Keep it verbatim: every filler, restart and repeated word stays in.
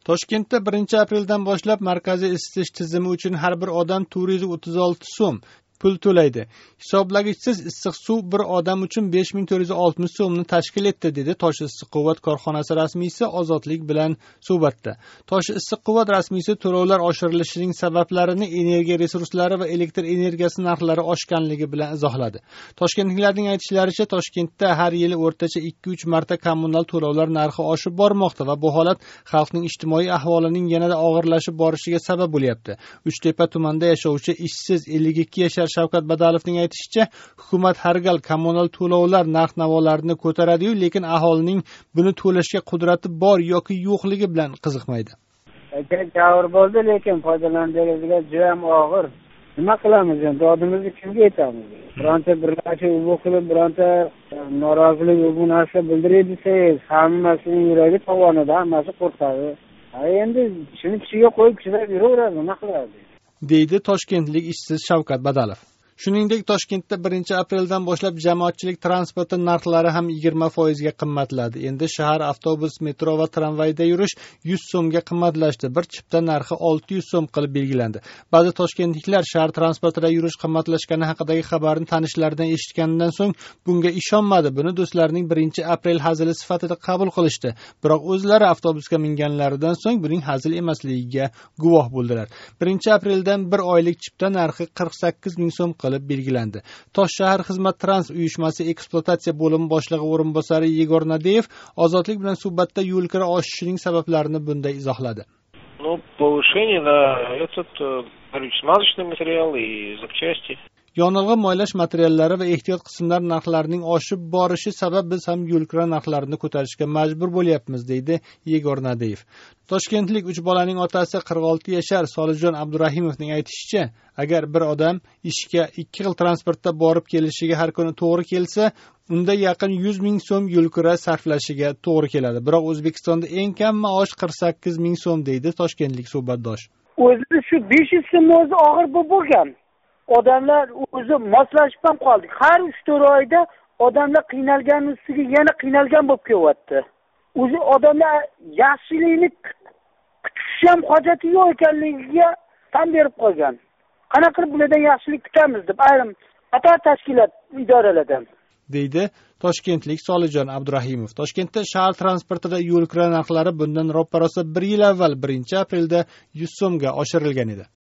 Toshkentda birinchi apreldan boshlab markaziy isitish tizimi uchun har bir odam to'rt yuz o'ttiz olti so'm pul to'laydi. Hisoblagichsiz issiq suv bir odam uchun besh ming to'rt yuz oltmish so'mni tashkil etdi, dedi Tosh issiq quvvat korxonasi rasmiysi Ozodlik bilan suhbatda. Tosh issiq quvvat rasmiysi to'lovlar oshirilishining sabablarini energiya resurslari va elektr energiyasi narxlari oshganligi bilan izohladi. Toshkentliklarning aytishlaricha, Toshkentda har yili o'rtacha ikki uch marta kommunal to'lovlar narxi oshib bormoqda va bu holat xalqning ijtimoiy ahvolining yanada og'irlashib borishiga sabab bo'lyapti. Uchtepa tumanida yashovchi ishsiz ellik ikki yashar Shavkat Badalovning aytishicha, hukumat har gal kommunal to'lovlar narx-navolarini ko'taradi-yu, lekin aholining buni to'lashga qudrati bor yoki yo'qligi bilan qiziqmaydi. Javr bo'ldi, lekin foydalanadiganlarga juda ham og'ir. Nima qilamiz endi? Dodimizni kimga aytamiz? Bironta birlashib u qilib, bironta norozilik bu narsa bildirib desangiz, hammasining yuragi tovonida, hammasi qo'rqadi. Endi shuni kishiga qo'yib chidab yuraveradi, nima qiladi? Deydi toshkentlik ishsiz Shavkat Badalov. Shuningdek, Toshkentda birinchi apreldan boshlab jamoatchilik transporti narxlari ham yigirma foiz ga qimmatladi. Endi shahar avtobus, metro va tramvayda yurish yuz so'mga qimmatlashdi. Bir chipta narxi olti yuz so'm qilib belgilandi. Ba'zi toshkentliklar shahar transportida yurish qimmatlashgani haqidagi xabarni tanishlaridan eshitganidan so'ng bunga ishonmadi. Buni do'stlarining birinchi aprel hazili sifatida qabul qilishdi. Biroq o'zlari avtobusga minganlaridan so'ng buning hazil emasligiga guvoh bo'ldilar. birinchi apreldan bir oylik chipta narxi qirq sakkiz ming so'm qilib belgilandi. Tosh shahar xizmat trans uyushmasi ekspluatatsiya bo'limi boshlig'i o'rinbosari Yegor Nadeyev Ozodlik bilan suhbatda yo'l kira oshishining sabablarini bunday izohladi. Ну, повышение на этот смазочный материал и запчасти. Yonilg'i moylash materiallari va ehtiyot qismlar narxlarining oshib borishi sabab biz ham yo'l kira narxlarini ko'tarishga majbur bo'lyapmiz, deydi Yegor Nadeyev. Toshkentlik uch bolaning otasi qirq olti yashar Solijon Abdurahimovning aytishicha, agar bir odam ishga ikki xil transportda borib kelishiga har kuni to'g'ri kelsa, unda yaqin yuz ming so'm yo'l kira sarflashiga to'g'ri keladi. Biroq O'zbekistonda eng kam maosh qirq sakkiz ming so'm, deydi toshkentlik suhbatdosh. O'zi shu besh yuz so'm o'zi og'ir bo'lgan. Odamlar o'zi moslashib ham qoldi. Har uch to'rt oyda odamlar qiynalgan ustiga yana qiynalgan bo'lib kelyapti. O'zi odamlar yaxshilikni kutish ham hojati yo'q ekanligiga tan berib qolgan. Qanaqa qilib bulardan yaxshilik kutamiz deb ayrim qator tashkilot idoralardan, deydi toshkentlik Solijon Abdurahimov. Toshkentda shahar transportida yo'l kira narxlari bundan roppa-rosa bir yil avval birinchi aprelda yuz so'mga oshirilgan edi.